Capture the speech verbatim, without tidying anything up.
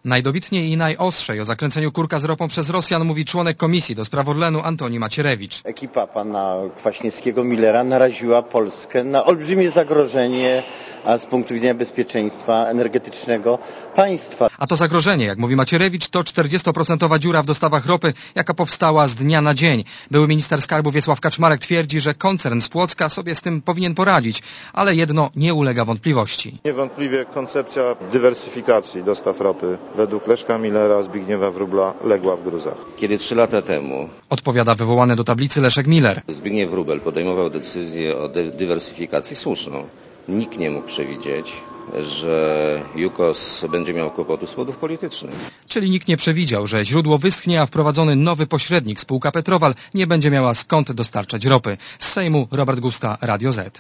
Najdobitniej i najostrzej o zakręceniu kurka z ropą przez Rosjan mówi członek Komisji do spraw Orlenu Antoni Macierewicz. Ekipa pana Kwaśniewskiego, Millera naraziła Polskę na olbrzymie zagrożenie, a z punktu widzenia bezpieczeństwa energetycznego państwa. A to zagrożenie, jak mówi Macierewicz, to czterdziestoprocentowa dziura w dostawach ropy, jaka powstała z dnia na dzień. Były minister skarbu Wiesław Kaczmarek twierdzi, że koncern z Płocka sobie z tym powinien poradzić, ale jedno nie ulega wątpliwości. Niewątpliwie koncepcja dywersyfikacji dostaw ropy według Leszka Millera, Zbigniewa Wróbla legła w gruzach. Kiedy trzy lata temu, odpowiada wywołany do tablicy Leszek Miller, Zbigniew Wróbel podejmował decyzję o dy- dywersyfikacji słuszną, nikt nie mógł przewidzieć, że Jukos będzie miał kłopotu z powodów politycznych. Czyli nikt nie przewidział, że źródło wyschnie, a wprowadzony nowy pośrednik, spółka Petrowal, nie będzie miała skąd dostarczać ropy. Z Sejmu Robert Gusta, Radio Z.